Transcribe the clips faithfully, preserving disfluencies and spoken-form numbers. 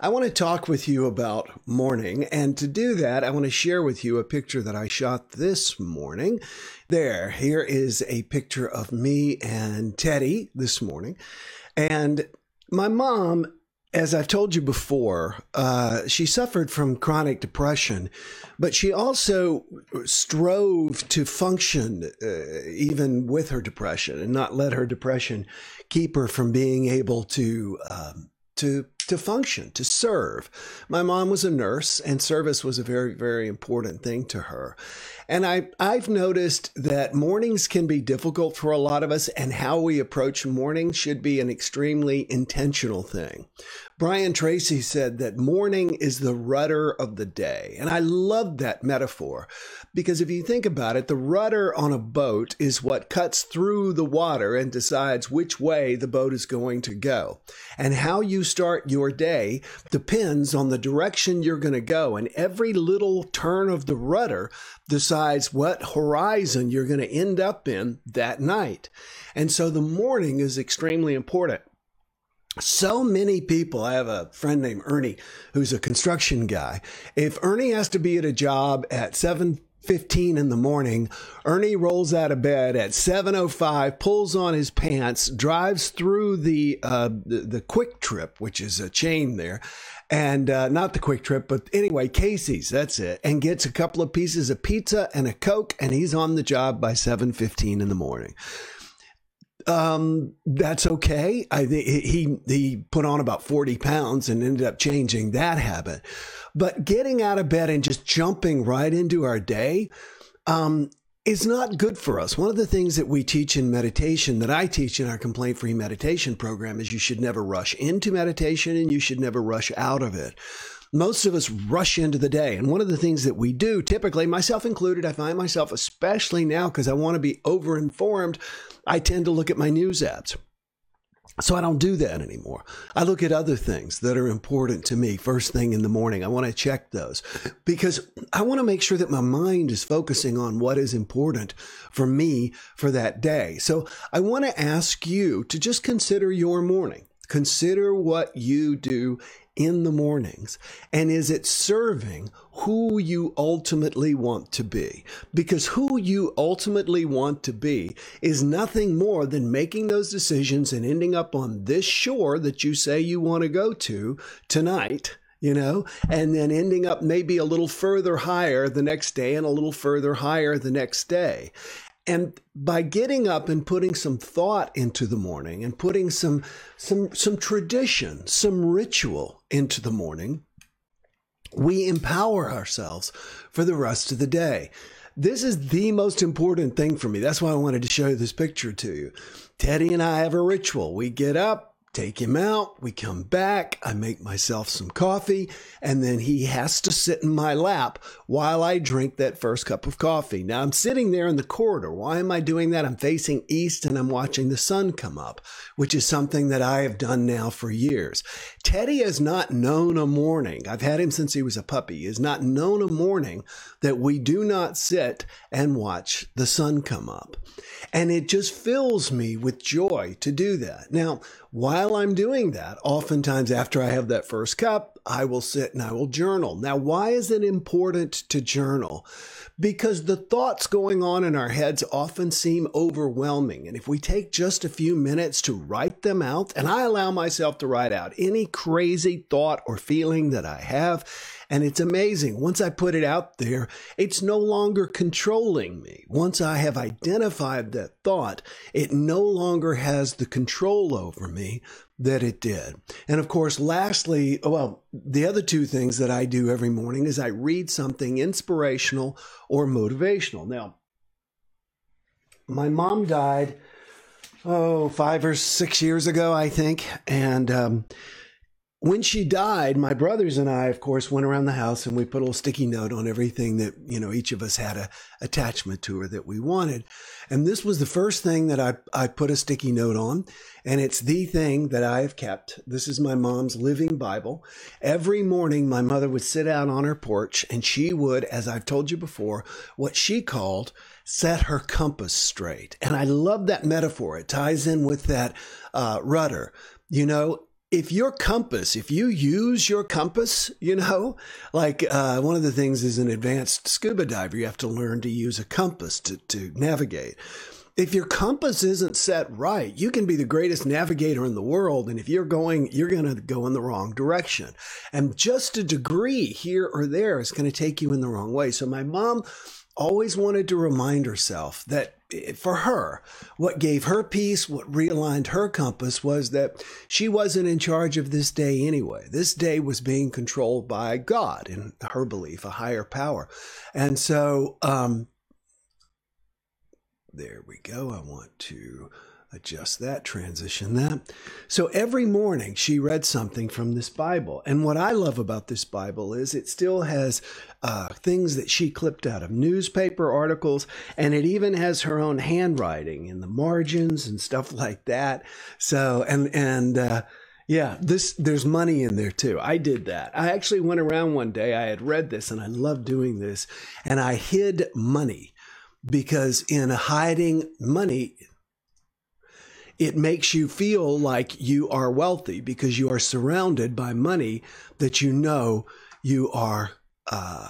I want to talk with you about morning. And to do that, I want to share with you a picture that I shot this morning. There, here is a picture of me and Teddy this morning. And my mom, as I've told you before, uh, she suffered from chronic depression, but she also strove to function uh, even with her depression and not let her depression keep her from being able to um, to to function, to serve. My mom was a nurse, and service was a very, very important thing to her. And I, I've noticed that mornings can be difficult for a lot of us, and how we approach morning should be an extremely intentional thing. Brian Tracy said that morning is the rudder of the day. And I love that metaphor because if you think about it, the rudder on a boat is what cuts through the water and decides which way the boat is going to go. And how you start your day depends on the direction you're going to go. And every little turn of the rudder decides what horizon you're going to end up in that night. And so the morning is extremely important. So many people, I have a friend named Ernie who's a construction guy. If Ernie has to be at a job at seven fifteen in the morning, Ernie rolls out of bed at seven oh five, pulls on his pants, drives through the uh, the, the Quick Trip, which is a chain there, and uh, not the Quick Trip, but anyway, Casey's, that's it, and gets a couple of pieces of pizza and a Coke, and he's on the job by seven fifteen in the morning. Um, that's okay. I think he, he put on about forty pounds and ended up changing that habit. But getting out of bed and just jumping right into our day, um, is not good for us. One of the things that we teach in meditation, that I teach in our complaint-free meditation program, is you should never rush into meditation and you should never rush out of it. Most of us rush into the day. And one of the things that we do, typically, myself included, I find myself, especially now because I want to be over-informed, I tend to look at my news apps. So I don't do that anymore. I look at other things that are important to me first thing in the morning. I want to check those because I want to make sure that my mind is focusing on what is important for me for that day. So I want to ask you to just consider your morning. Consider what you do in the mornings. And is it serving who you ultimately want to be? Because who you ultimately want to be is nothing more than making those decisions and ending up on this shore that you say you want to go to tonight, you know, and then ending up maybe a little further higher the next day and a little further higher the next day. And by getting up and putting some thought into the morning and putting some some some tradition, some ritual into the morning, we empower ourselves for the rest of the day. This is the most important thing for me. That's why I wanted to show this picture to you. Teddy and I have a ritual. We get up, take him out, we come back, I make myself some coffee, and then he has to sit in my lap while I drink that first cup of coffee. Now, I'm sitting there in the corridor. Why am I doing that? I'm facing east and I'm watching the sun come up, which is something that I have done now for years. Teddy has not known a morning. I've had him since he was a puppy. He has not known a morning that we do not sit and watch the sun come up. And it just fills me with joy to do that. Now, while I'm doing that, oftentimes after I have that first cup, I will sit and I will journal. Now, why is it important to journal? Because the thoughts going on in our heads often seem overwhelming. And if we take just a few minutes to write them out, and I allow myself to write out any crazy thought or feeling that I have, and it's amazing. Once I put it out there, it's no longer controlling me. Once I have identified that thought, it no longer has the control over me that it did. And of course, lastly, well, the other two things that I do every morning is I read something inspirational or motivational. Now, my mom died, oh, five or six years ago, I think. And um, when she died, my brothers and I, of course, went around the house and we put a little sticky note on everything that, you know, each of us had a attachment to her that we wanted. And this was the first thing that I, I put a sticky note on. And it's the thing that I have kept. This is my mom's living Bible. Every morning, my mother would sit out on her porch and she would, as I've told you before, what she called set her compass straight. And I love that metaphor. It ties in with that uh, rudder. You know, if your compass, if you use your compass, you know, like uh, one of the things is an advanced scuba diver, you have to learn to use a compass to, to navigate. If your compass isn't set right, you can be the greatest navigator in the world. And if you're going, you're going to go in the wrong direction. And just a degree here or there is going to take you in the wrong way. So my mom always wanted to remind herself that for her, what gave her peace, what realigned her compass was that she wasn't in charge of this day anyway. This day was being controlled by God, in her belief, a higher power. And so, um, there we go. I want to adjust that, transition that. So every morning she read something from this Bible. And what I love about this Bible is it still has uh, things that she clipped out of newspaper articles, and it even has her own handwriting in the margins and stuff like that. So, and, and, uh, yeah, this, there's money in there too. I did that. I actually went around one day. I had read this and I love doing this, and I hid money because in hiding money, it makes you feel like you are wealthy because you are surrounded by money that you know you are, uh,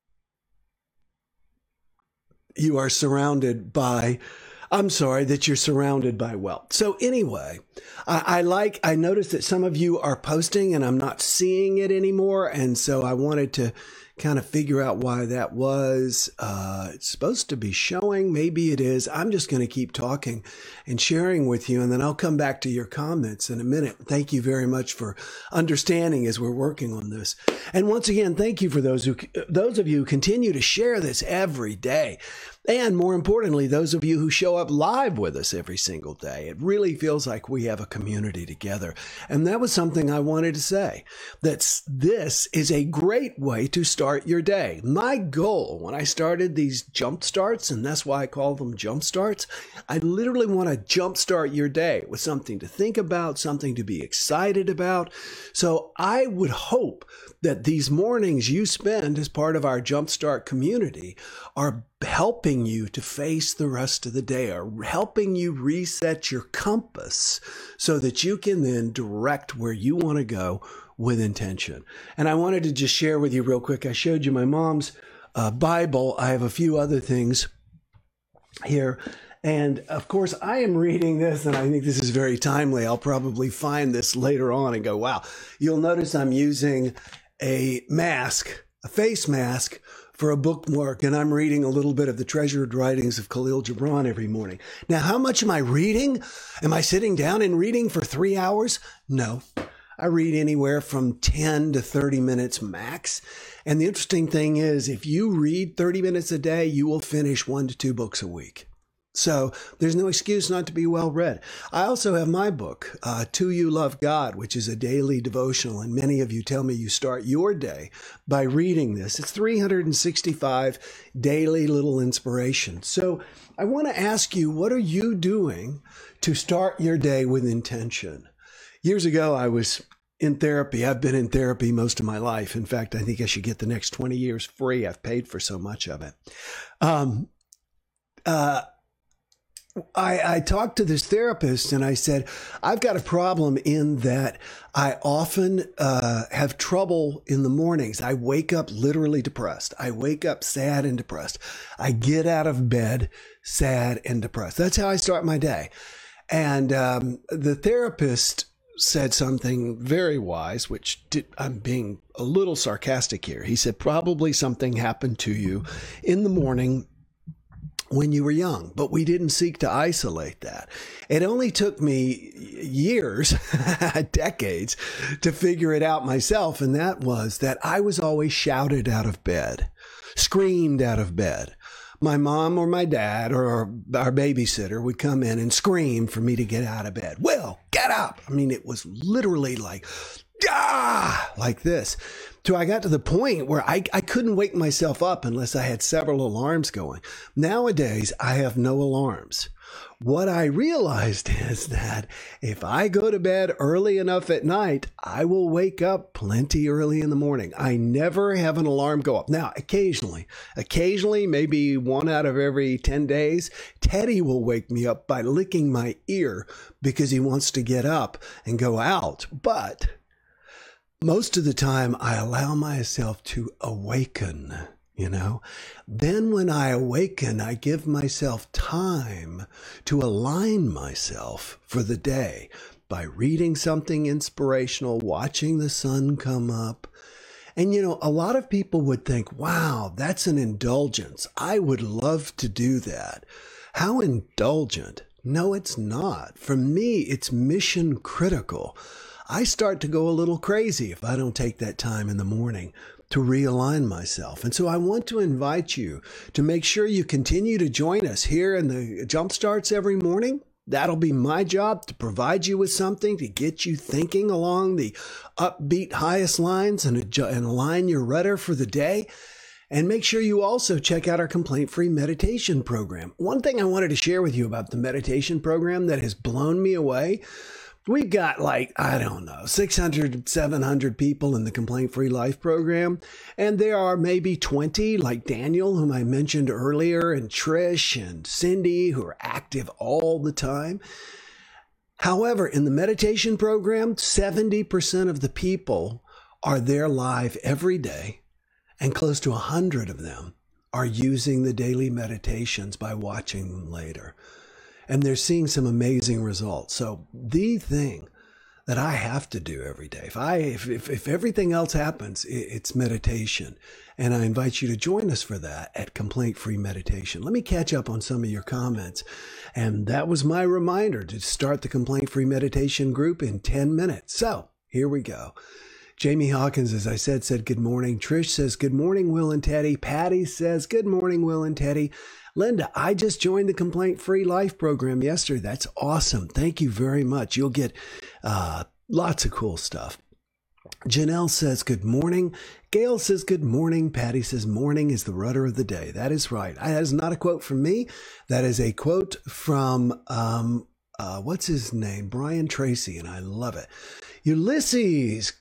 you are surrounded by, I'm sorry, that you're surrounded by wealth. So anyway, I, I like, I noticed that some of you are posting and I'm not seeing it anymore. And so I wanted to kind of figure out why that was. Uh, it's supposed to be showing. Maybe it is. I'm just going to keep talking and sharing with you, and then I'll come back to your comments in a minute. Thank you very much for understanding as we're working on this. And once again, thank you for those who, those of you who continue to share this every day. And more importantly, those of you who show up live with us every single day. It really feels like we have a community together. And that was something I wanted to say, that this is a great way to start your day. My goal when I started these jump starts, and that's why I call them jump starts, I literally want to jump start your day with something to think about, something to be excited about. So I would hope that these mornings you spend as part of our Jumpstart community are helping you to face the rest of the day, are helping you reset your compass so that you can then direct where you want to go with intention. And I wanted to just share with you real quick. I showed you my mom's uh, Bible. I have a few other things here. And of course, I am reading this, and I think this is very timely. I'll probably find this later on and go, wow. You'll notice I'm using a mask, a face mask for a bookmark, and I'm reading a little bit of the treasured writings of Khalil Gibran every morning. Now, how much am I reading? Am I sitting down and reading for three hours? No. I read anywhere from ten to thirty minutes max. And the interesting thing is, if you read thirty minutes a day, you will finish one to two books a week. So there's no excuse not to be well read. I also have my book, uh, To You Love God, which is a daily devotional. And many of you tell me you start your day by reading this. It's three hundred sixty-five daily little inspirations. So I want to ask you, what are you doing to start your day with intention? Years ago, I was in therapy. I've been in therapy most of my life. In fact, I think I should get the next twenty years free. I've paid for so much of it. Um, uh, I, I talked to this therapist and I said, I've got a problem in that I often uh, have trouble in the mornings. I wake up literally depressed. I wake up sad and depressed. I get out of bed sad and depressed. That's how I start my day. And um, the therapist said something very wise, which did, I'm being a little sarcastic here. He said, probably something happened to you in the morning when you were young, but we didn't seek to isolate that. It only took me years, decades, to figure it out myself. And that was that I was always shouted out of bed, screamed out of bed. My mom or my dad or our babysitter would come in and scream for me to get out of bed. Will, get up. I mean, it was literally like ah, like this. So I got to the point where I, I couldn't wake myself up unless I had several alarms going. Nowadays, I have no alarms. What I realized is that if I go to bed early enough at night, I will wake up plenty early in the morning. I never have an alarm go up. Now, occasionally, occasionally, maybe one out of every ten days, Teddy will wake me up by licking my ear because he wants to get up and go out. But most of the time, I allow myself to awaken. You know, then when I awaken, I give myself time to align myself for the day by reading something inspirational, watching the sun come up. And, you know, a lot of people would think, wow, that's an indulgence. I would love to do that. How indulgent? No, it's not. For me, it's mission critical. I start to go a little crazy if I don't take that time in the morning to realign myself. And so I want to invite you to make sure you continue to join us here in the Jump Starts every morning. That'll be my job, to provide you with something to get you thinking along the upbeat highest lines and, adjust, and align your rudder for the day. And make sure you also check out our complaint-free meditation program. One thing I wanted to share with you about the meditation program that has blown me away. We've got like, I don't know, six hundred, seven hundred people in the Complaint-Free Life program. And there are maybe twenty, like Daniel, whom I mentioned earlier, and Trish and Cindy, who are active all the time. However, in the meditation program, seventy percent of the people are there live every day, and close to one hundred of them are using the daily meditations by watching them later. And they're seeing some amazing results. So the thing that I have to do every day, if I if if, if everything else happens, it's meditation. And I invite you to join us for that at Complaint Free Meditation. Let me catch up on some of your comments. And that was my reminder to start the Complaint Free Meditation group in ten minutes. So here we go. Jamie Hawkins, as I said, said good morning. Trish says good morning, Will and Teddy. Patty says good morning, Will and Teddy. Linda, I just joined the Complaint-Free Life program yesterday. That's awesome. Thank you very much. You'll get uh, lots of cool stuff. Janelle says good morning. Gail says good morning. Patty says morning is the rudder of the day. That is right. That is not a quote from me. That is a quote from, um, uh, what's his name? Brian Tracy, and I love it. Ulysses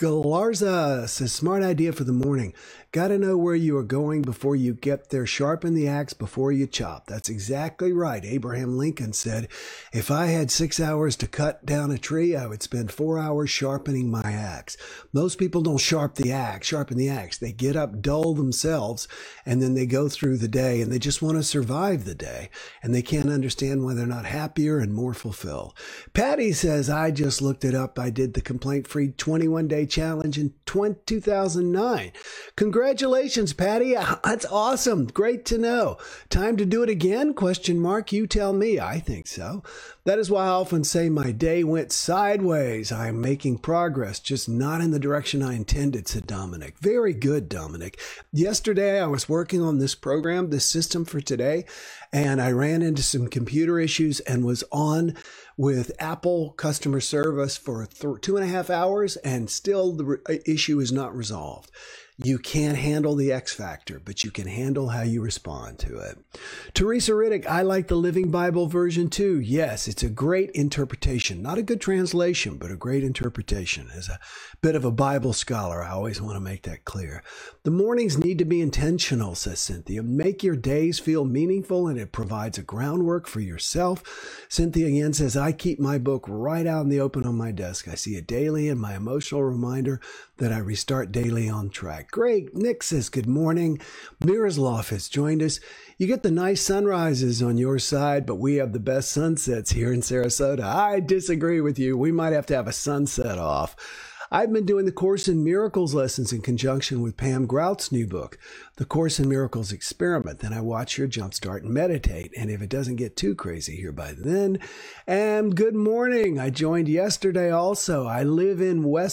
Galarza says, smart idea for the morning. Got to know where you are going before you get there. Sharpen the axe before you chop. That's exactly right. Abraham Lincoln said, if I had six hours to cut down a tree, I would spend four hours sharpening my axe. Most people don't sharp the axe, sharpen the axe. They get up, dull themselves, and then they go through the day, and they just want to survive the day, and they can't understand why they're not happier and more fulfilled. Patty says, I just looked it up. I did the Complaint-Free twenty-one day challenge in two thousand nine. Congratulations, Patty. That's awesome. Great to know. Time to do it again? Question mark. You tell me. I think so. That is why I often say my day went sideways. I am making progress, just not in the direction I intended, said Dominic. Very good, Dominic. Yesterday, I was working on this program, this system for today, and I ran into some computer issues and was on with Apple customer service for th- two and a half hours, and still the re- issue is not resolved. You can't handle the X factor, but you can handle how you respond to it. Teresa Riddick, I like the Living Bible version too. Yes, it's a great interpretation. Not a good translation, but a great interpretation. As a bit of a Bible scholar, I always want to make that clear. The mornings need to be intentional, says Cynthia. Make your days feel meaningful, and it provides a groundwork for yourself. Cynthia again says, I keep my book right out in the open on my desk. I see it daily, and my emotional reminder that I restart daily on track. Great. Nick says, good morning. Miroslav has joined us. You get the nice sunrises on your side, but we have the best sunsets here in Sarasota. I disagree with you. We might have to have a sunset off. I've been doing the Course in Miracles lessons in conjunction with Pam Grout's new book, The Course in Miracles Experiment. Then I watch your Jumpstart and meditate. And if it doesn't get too crazy here by then, and good morning. I joined yesterday also. I live in West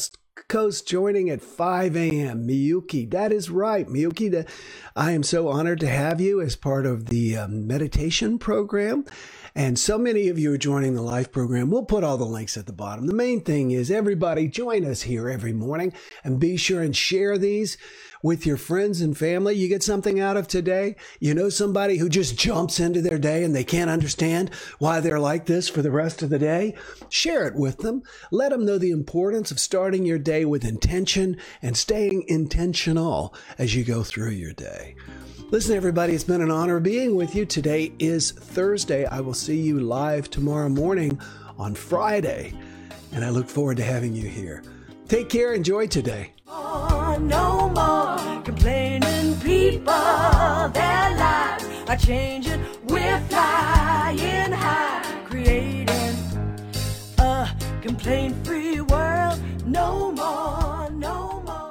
Coast joining at five a.m. Miyuki, that is right. Miyuki, I am so honored to have you as part of the um, meditation program. And so many of you are joining the live program. We'll put all the links at the bottom. The main thing is everybody join us here every morning and be sure and share these with your friends and family. You get something out of today. You know somebody who just jumps into their day and they can't understand why they're like this for the rest of the day. Share it with them. Let them know the importance of starting your day with intention and staying intentional as you go through your day. Listen, everybody, it's been an honor being with you. Today is Thursday. I will see you live tomorrow morning on Friday, and I look forward to having you here. Take care. Enjoy today. Oh, no more complaining people. Their lives are changing. We're flying high, creating a complaint-free world. No more, no more.